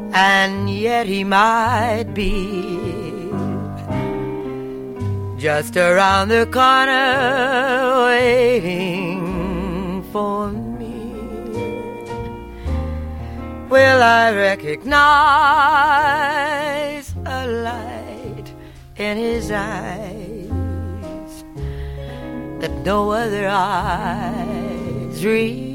and yet he might be just around the corner waiting for me. Will I recognize a light in his eyes that no other eyes reach?